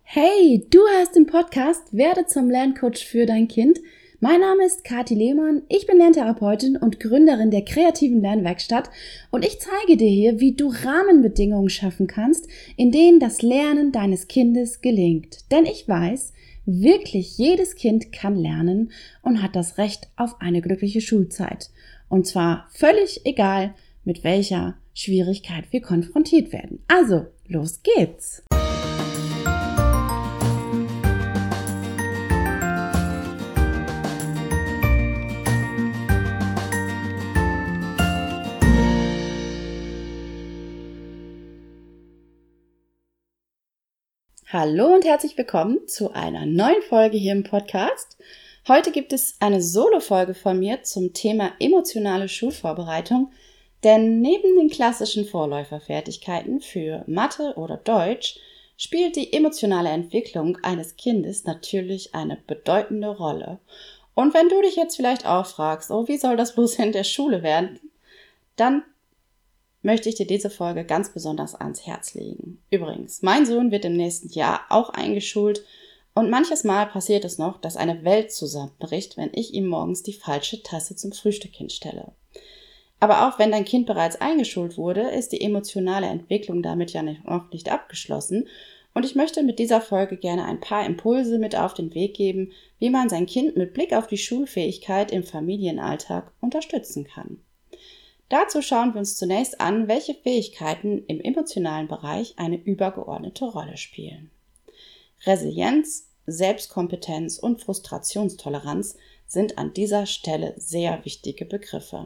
Hey, du hörst den Podcast Werde zum Lerncoach für dein Kind. Mein Name ist Kathi Lehmann, ich bin Lerntherapeutin und Gründerin der kreativen Lernwerkstatt und ich zeige dir hier, wie du Rahmenbedingungen schaffen kannst, in denen das Lernen deines Kindes gelingt. Denn ich weiß, wirklich jedes Kind kann lernen und hat das Recht auf eine glückliche Schulzeit. Und zwar völlig egal, mit welcher Schwierigkeit wir konfrontiert werden. Also, los geht's! Hallo und herzlich willkommen zu einer neuen Folge hier im Podcast. Heute gibt es eine Solo-Folge von mir zum Thema emotionale Schulvorbereitung, denn neben den klassischen Vorläuferfertigkeiten für Mathe oder Deutsch spielt die emotionale Entwicklung eines Kindes natürlich eine bedeutende Rolle. Und wenn du dich jetzt vielleicht auch fragst, wie soll das bloß in der Schule werden, dann möchte ich dir diese Folge ganz besonders ans Herz legen. Übrigens, mein Sohn wird im nächsten Jahr auch eingeschult und manches Mal passiert es noch, dass eine Welt zusammenbricht, wenn ich ihm morgens die falsche Tasse zum Frühstück hinstelle. Aber auch wenn dein Kind bereits eingeschult wurde, ist die emotionale Entwicklung damit ja noch nicht abgeschlossen und ich möchte mit dieser Folge gerne ein paar Impulse mit auf den Weg geben, wie man sein Kind mit Blick auf die Schulfähigkeit im Familienalltag unterstützen kann. Dazu schauen wir uns zunächst an, welche Fähigkeiten im emotionalen Bereich eine übergeordnete Rolle spielen. Resilienz, Selbstkompetenz und Frustrationstoleranz sind an dieser Stelle sehr wichtige Begriffe.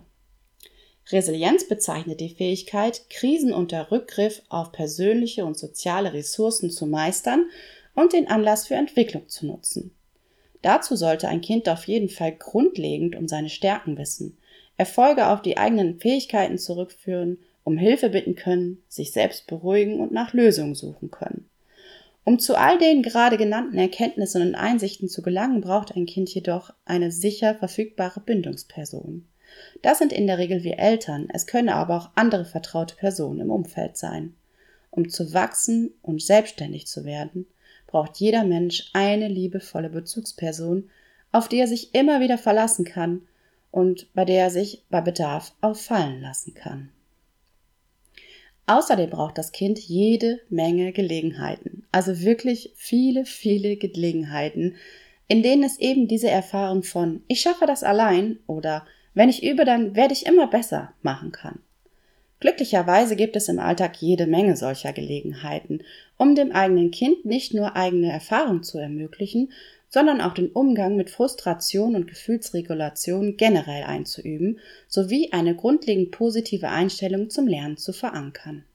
Resilienz bezeichnet die Fähigkeit, Krisen unter Rückgriff auf persönliche und soziale Ressourcen zu meistern und den Anlass für Entwicklung zu nutzen. Dazu sollte ein Kind auf jeden Fall grundlegend um seine Stärken wissen, Erfolge auf die eigenen Fähigkeiten zurückführen, um Hilfe bitten können, sich selbst beruhigen und nach Lösungen suchen können. Um zu all den gerade genannten Erkenntnissen und Einsichten zu gelangen, braucht ein Kind jedoch eine sicher verfügbare Bindungsperson. Das sind in der Regel wir Eltern, es können aber auch andere vertraute Personen im Umfeld sein. Um zu wachsen und selbstständig zu werden, braucht jeder Mensch eine liebevolle Bezugsperson, auf die er sich immer wieder verlassen kann, und bei der er sich bei Bedarf auffallen lassen kann. Außerdem braucht das Kind jede Menge Gelegenheiten, also wirklich viele, viele Gelegenheiten, in denen es eben diese Erfahrung von „Ich schaffe das allein" oder „Wenn ich übe, dann werde ich immer besser" machen kann. Glücklicherweise gibt es im Alltag jede Menge solcher Gelegenheiten, um dem eigenen Kind nicht nur eigene Erfahrung zu ermöglichen, sondern auch den Umgang mit Frustration und Gefühlsregulation generell einzuüben, sowie eine grundlegend positive Einstellung zum Lernen zu verankern.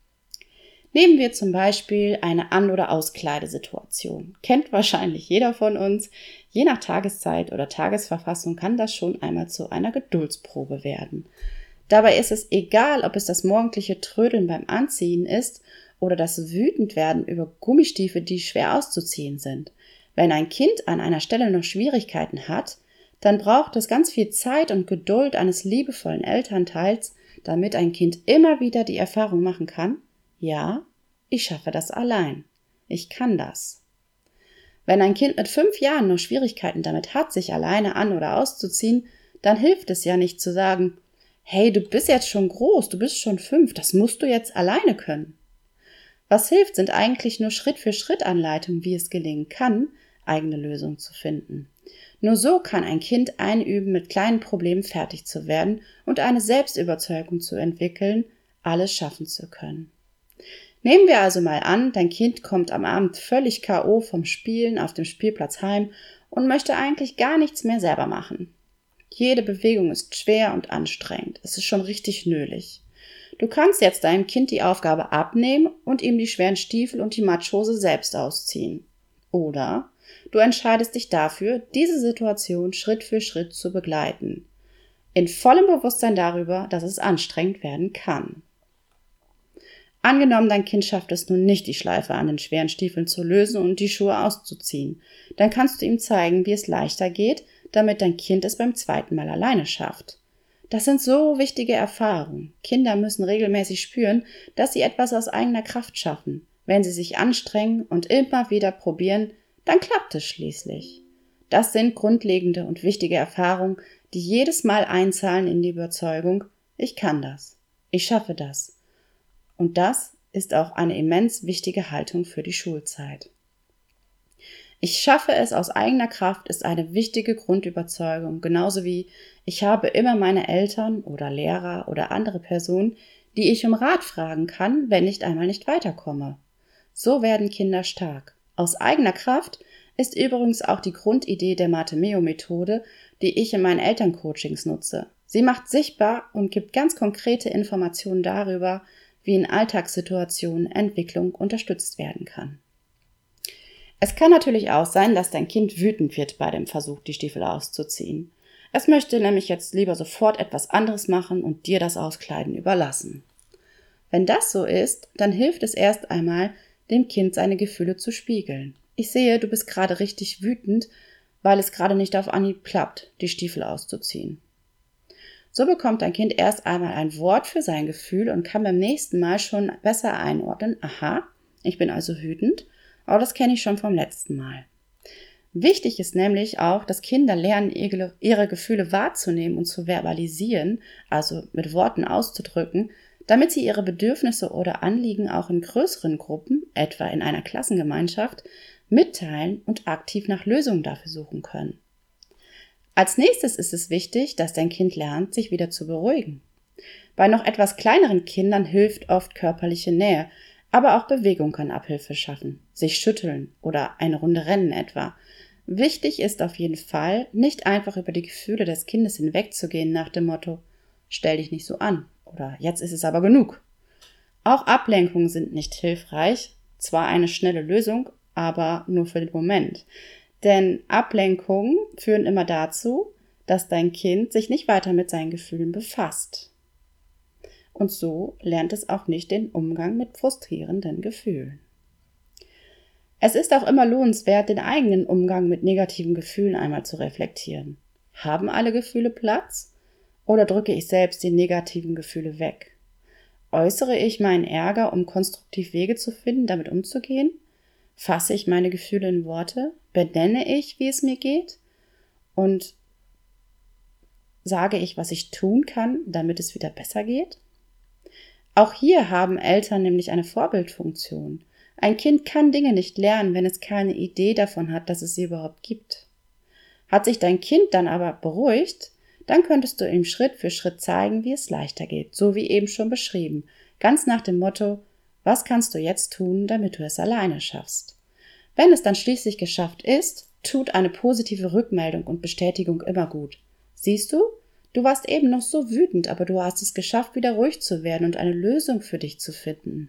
Nehmen wir zum Beispiel eine An- oder Auskleidesituation. Kennt wahrscheinlich jeder von uns. Je nach Tageszeit oder Tagesverfassung kann das schon einmal zu einer Geduldsprobe werden. Dabei ist es egal, ob es das morgendliche Trödeln beim Anziehen ist oder das Wütendwerden über Gummistiefel, die schwer auszuziehen sind. Wenn ein Kind an einer Stelle noch Schwierigkeiten hat, dann braucht es ganz viel Zeit und Geduld eines liebevollen Elternteils, damit ein Kind immer wieder die Erfahrung machen kann: Ja, ich schaffe das allein. Ich kann das. Wenn ein Kind mit 5 Jahren noch Schwierigkeiten damit hat, sich alleine an- oder auszuziehen, dann hilft es ja nicht zu sagen: Hey, du bist jetzt schon groß, du bist schon 5, das musst du jetzt alleine können. Was hilft, sind eigentlich nur Schritt-für-Schritt-Anleitungen, wie es gelingen kann, eigene Lösungen zu finden. Nur so kann ein Kind einüben, mit kleinen Problemen fertig zu werden und eine Selbstüberzeugung zu entwickeln, alles schaffen zu können. Nehmen wir also mal an, dein Kind kommt am Abend völlig K.O. vom Spielen auf dem Spielplatz heim und möchte eigentlich gar nichts mehr selber machen. Jede Bewegung ist schwer und anstrengend. Es ist schon richtig nölig. Du kannst jetzt deinem Kind die Aufgabe abnehmen und ihm die schweren Stiefel und die Matschhose selbst ausziehen. Oder du entscheidest dich dafür, diese Situation Schritt für Schritt zu begleiten. In vollem Bewusstsein darüber, dass es anstrengend werden kann. Angenommen, dein Kind schafft es nun nicht, die Schleife an den schweren Stiefeln zu lösen und die Schuhe auszuziehen. Dann kannst du ihm zeigen, wie es leichter geht, damit dein Kind es beim zweiten Mal alleine schafft. Das sind so wichtige Erfahrungen. Kinder müssen regelmäßig spüren, dass sie etwas aus eigener Kraft schaffen. Wenn sie sich anstrengen und immer wieder probieren, dann klappt es schließlich. Das sind grundlegende und wichtige Erfahrungen, die jedes Mal einzahlen in die Überzeugung, ich kann das, ich schaffe das. Und das ist auch eine immens wichtige Haltung für die Schulzeit. Ich schaffe es aus eigener Kraft ist eine wichtige Grundüberzeugung, genauso wie ich habe immer meine Eltern oder Lehrer oder andere Personen, die ich um Rat fragen kann, wenn ich einmal nicht weiterkomme. So werden Kinder stark. Aus eigener Kraft ist übrigens auch die Grundidee der Mate-Meo-Methode, die ich in meinen Elterncoachings nutze. Sie macht sichtbar und gibt ganz konkrete Informationen darüber, wie in Alltagssituationen Entwicklung unterstützt werden kann. Es kann natürlich auch sein, dass dein Kind wütend wird bei dem Versuch, die Stiefel auszuziehen. Es möchte nämlich jetzt lieber sofort etwas anderes machen und dir das Auskleiden überlassen. Wenn das so ist, dann hilft es erst einmal, dem Kind seine Gefühle zu spiegeln. Ich sehe, du bist gerade richtig wütend, weil es gerade nicht auf Anhieb klappt, die Stiefel auszuziehen. So bekommt dein Kind erst einmal ein Wort für sein Gefühl und kann beim nächsten Mal schon besser einordnen, aha, ich bin also wütend, aber das kenne ich schon vom letzten Mal. Wichtig ist nämlich auch, dass Kinder lernen, ihre Gefühle wahrzunehmen und zu verbalisieren, also mit Worten auszudrücken, damit sie ihre Bedürfnisse oder Anliegen auch in größeren Gruppen, etwa in einer Klassengemeinschaft, mitteilen und aktiv nach Lösungen dafür suchen können. Als nächstes ist es wichtig, dass dein Kind lernt, sich wieder zu beruhigen. Bei noch etwas kleineren Kindern hilft oft körperliche Nähe, aber auch Bewegung kann Abhilfe schaffen, sich schütteln oder eine Runde rennen etwa. Wichtig ist auf jeden Fall, nicht einfach über die Gefühle des Kindes hinwegzugehen nach dem Motto, stell dich nicht so an oder jetzt ist es aber genug. Auch Ablenkungen sind nicht hilfreich, zwar eine schnelle Lösung, aber nur für den Moment. Denn Ablenkungen führen immer dazu, dass dein Kind sich nicht weiter mit seinen Gefühlen befasst. Und so lernt es auch nicht den Umgang mit frustrierenden Gefühlen. Es ist auch immer lohnenswert, den eigenen Umgang mit negativen Gefühlen einmal zu reflektieren. Haben alle Gefühle Platz? Oder drücke ich selbst die negativen Gefühle weg? Äußere ich meinen Ärger, um konstruktiv Wege zu finden, damit umzugehen? Fasse ich meine Gefühle in Worte? Benenne ich, wie es mir geht? Und sage ich, was ich tun kann, damit es wieder besser geht? Auch hier haben Eltern nämlich eine Vorbildfunktion. Ein Kind kann Dinge nicht lernen, wenn es keine Idee davon hat, dass es sie überhaupt gibt. Hat sich dein Kind dann aber beruhigt, dann könntest du ihm Schritt für Schritt zeigen, wie es leichter geht, so wie eben schon beschrieben, ganz nach dem Motto, was kannst du jetzt tun, damit du es alleine schaffst? Wenn es dann schließlich geschafft ist, tut eine positive Rückmeldung und Bestätigung immer gut. Siehst du? Du warst eben noch so wütend, aber du hast es geschafft, wieder ruhig zu werden und eine Lösung für dich zu finden.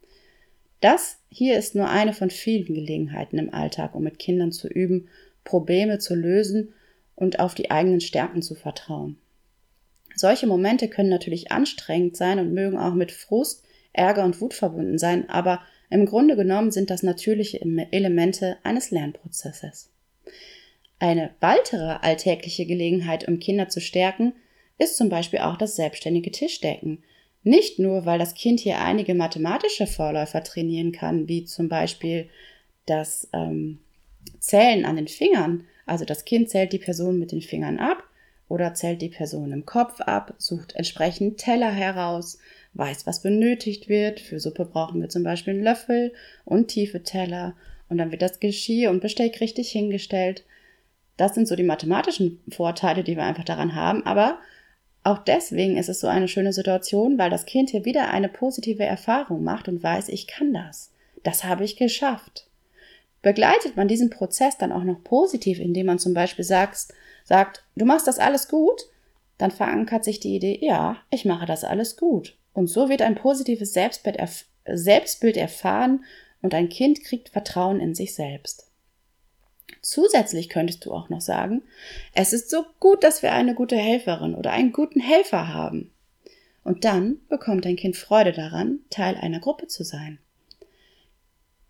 Das hier ist nur eine von vielen Gelegenheiten im Alltag, um mit Kindern zu üben, Probleme zu lösen und auf die eigenen Stärken zu vertrauen. Solche Momente können natürlich anstrengend sein und mögen auch mit Frust, Ärger und Wut verbunden sein, aber im Grunde genommen sind das natürliche Elemente eines Lernprozesses. Eine weitere alltägliche Gelegenheit, um Kinder zu stärken, ist zum Beispiel auch das selbstständige Tischdecken. Nicht nur, weil das Kind hier einige mathematische Vorläufer trainieren kann, wie zum Beispiel das Zählen an den Fingern. Also das Kind zählt die Person mit den Fingern ab oder zählt die Person im Kopf ab, sucht entsprechend Teller heraus, weiß, was benötigt wird. Für Suppe brauchen wir zum Beispiel einen Löffel und tiefe Teller und dann wird das Geschirr und Besteck richtig hingestellt. Das sind so die mathematischen Vorteile, die wir einfach daran haben, aber auch deswegen ist es so eine schöne Situation, weil das Kind hier wieder eine positive Erfahrung macht und weiß, ich kann das. Das habe ich geschafft. Begleitet man diesen Prozess dann auch noch positiv, indem man zum Beispiel sagt, du machst das alles gut, dann verankert sich die Idee, ja, ich mache das alles gut. Und so wird ein positives Selbstbild erfahren und ein Kind kriegt Vertrauen in sich selbst. Zusätzlich könntest du auch noch sagen, es ist so gut, dass wir eine gute Helferin oder einen guten Helfer haben. Und dann bekommt dein Kind Freude daran, Teil einer Gruppe zu sein.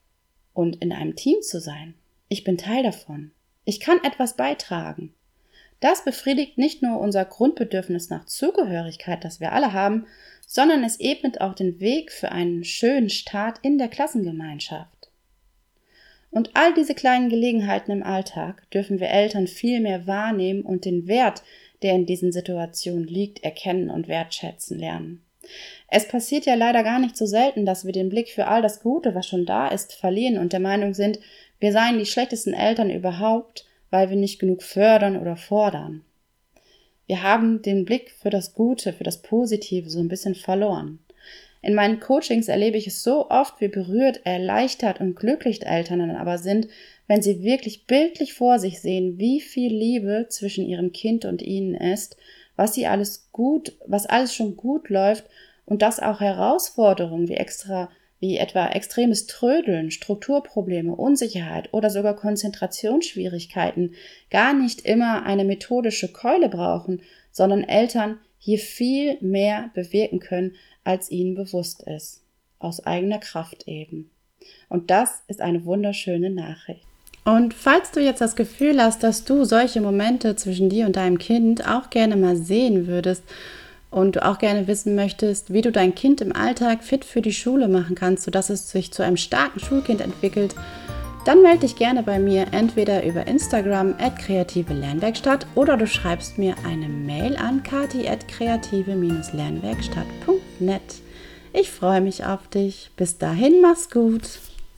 Und in einem Team zu sein. Ich bin Teil davon. Ich kann etwas beitragen. Das befriedigt nicht nur unser Grundbedürfnis nach Zugehörigkeit, das wir alle haben, sondern es ebnet auch den Weg für einen schönen Start in der Klassengemeinschaft. Und all diese kleinen Gelegenheiten im Alltag dürfen wir Eltern viel mehr wahrnehmen und den Wert, der in diesen Situationen liegt, erkennen und wertschätzen lernen. Es passiert ja leider gar nicht so selten, dass wir den Blick für all das Gute, was schon da ist, verlieren und der Meinung sind, wir seien die schlechtesten Eltern überhaupt, weil wir nicht genug fördern oder fordern. Wir haben den Blick für das Gute, für das Positive so ein bisschen verloren. In meinen Coachings erlebe ich es so oft, wie berührt, erleichtert und glücklich Eltern dann aber sind, wenn sie wirklich bildlich vor sich sehen, wie viel Liebe zwischen ihrem Kind und ihnen ist, was alles schon gut läuft und dass auch Herausforderungen wie etwa extremes Trödeln, Strukturprobleme, Unsicherheit oder sogar Konzentrationsschwierigkeiten gar nicht immer eine methodische Keule brauchen, sondern Eltern hier viel mehr bewirken können, als ihnen bewusst ist. Aus eigener Kraft eben. Und das ist eine wunderschöne Nachricht. Und falls du jetzt das Gefühl hast, dass du solche Momente zwischen dir und deinem Kind auch gerne mal sehen würdest, und du auch gerne wissen möchtest, wie du dein Kind im Alltag fit für die Schule machen kannst, sodass es sich zu einem starken Schulkind entwickelt, dann melde dich gerne bei mir entweder über Instagram @kreative-lernwerkstatt oder du schreibst mir eine Mail an kati@kreative-lernwerkstatt.net. Ich freue mich auf dich. Bis dahin, mach's gut.